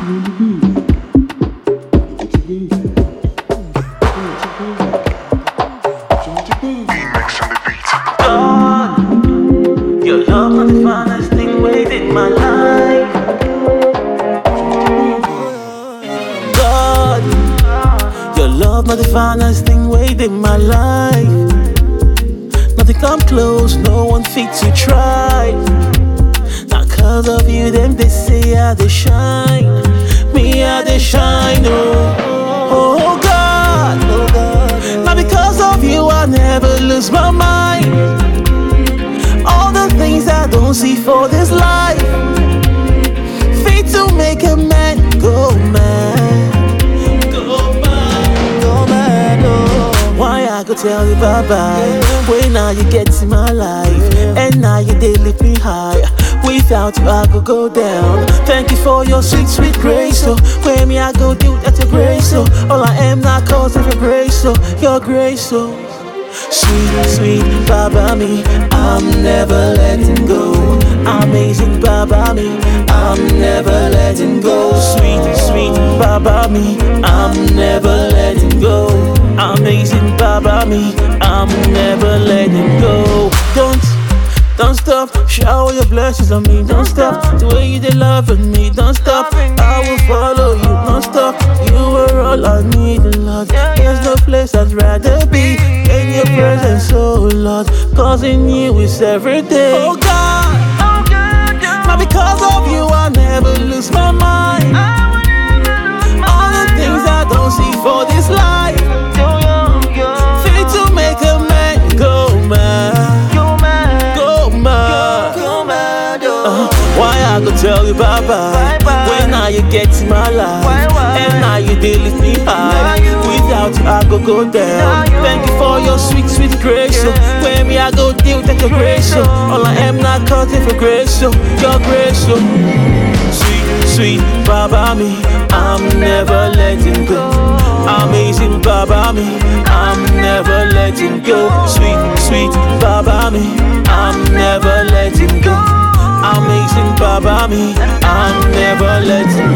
Your love not the finest thing waiting my life. God, your love not the finest thing waiting my life. Nothing come close, no one fit to try. Not cause of you, them they say I they shine. Me I they shine, oh God, oh God. Not because of you I never lose my mind. All the things I don't see for this life, fate to make a man go mad, go mad, go mad, oh. Why I go tell you bye-bye, when now you get in my life, and now you they lift me high. Without you I go down. Thank you for your sweet, sweet grace, so when me I go do that's your grace, so all I am not cause of your grace, so your grace, so sweet, sweet Baba me, I'm never letting go. Amazing Baba me, I'm never letting go. Sweet, sweet Baba me, I'm never letting go. Amazing Baba me, I'm never letting go. Don't stop, shower your blessings on me. Don't stop, the way you did loving me. Don't stop, I will follow you. Don't stop, you are all I need, Lord. There's no place I'd rather be in your presence, oh Lord. Cause in you is everything. Oh God, not because of you I never lose my mind. All the things I don't see for this life, fit to make a man go mad. Why I go tell you bye-bye, when now you get in my life, and now you did lift me high. Without you I go down. Thank you for your sweet, sweet grace, so when me I go deal with your grace, so all I am not cause of your grace, so your grace, so sweet, sweet Baba me, I'm never letting go. Amazing Baba me, I'm never letting go. Sweet, sweet Baba me, I'm never letting go. Amazing Baba me, I'm never letting